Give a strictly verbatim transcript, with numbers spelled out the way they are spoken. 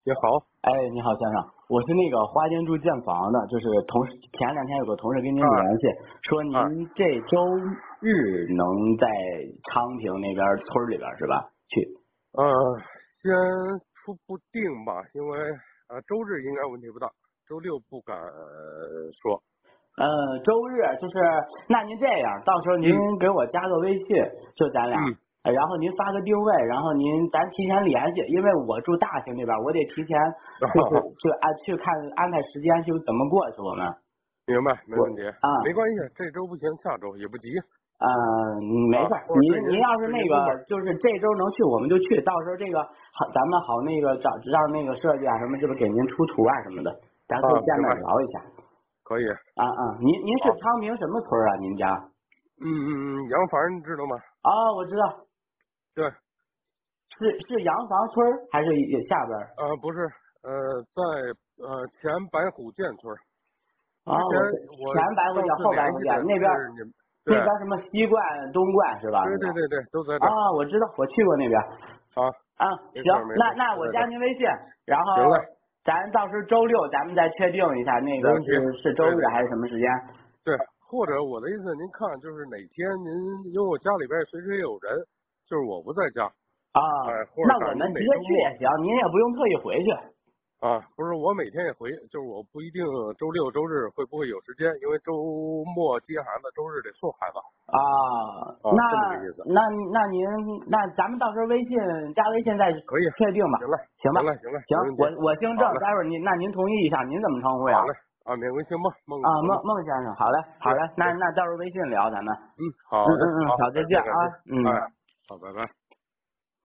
你好。 哎，你好，先生，我是那个花间住建房的，就是同事前两天有个同事跟您联系，啊、说您这周日能在昌平那边村里边是吧？去。 呃，先初步定吧，因为呃周日应该问题不大，周六不敢说。 呃，周日就是，那您这样，到时候您给我加个微信，嗯、就咱俩。嗯然后您发个定位，然后您咱提前联系，因为我住大兴那边，我得提前就是去安去看安排时间，就怎么过去我们。 明白，没问题啊， 没关系，这周不行，下周也不急。 嗯、呃，没事，啊、您您要是那个就是这周能去我们就去，到时候这个好咱们好那个找让那个设计啊什么，这不给您出图啊什么的，咱可以见面聊一下。 可以。 啊啊，您您是昌平什么村啊？您家？ 嗯嗯嗯，洋房你知道吗？ 啊，我知道。 对， 是是洋房村还是下边？ 呃，不是，呃，在呃前白虎涧村。 啊，我前白虎涧后白虎涧那边，那边什么西冠、东冠是吧？ 对对对对，都在这。 啊，我知道，我去过那边。 啊啊，行，那那我加您微信，然后咱到时候周六咱们再确定一下那个是是周日还是什么时间？ 对，或者我的意思，您看就是哪天您因为我家里边随时也有人，就是我不在家啊， 哎， 那我们直接去也行，您也不用特意回去。 啊，不是，我每天也回，就是我不一定周六周日会不会有时间，因为周末接孩子，周日得送孩子。 啊， 啊那这么个意思。 那那您那咱们到时候微信加微信再可以确定吧。 行了， 行吧， 行了行了， 行，我我姓郑，待会儿您那您同意一下，您怎么称呼呀？ 好嘞，啊，免贵姓孟，孟啊孟孟先生，好嘞好嘞，那那到时候微信聊咱们。 嗯，好嗯嗯嗯，好，再见啊，嗯。 哎，好，拜拜。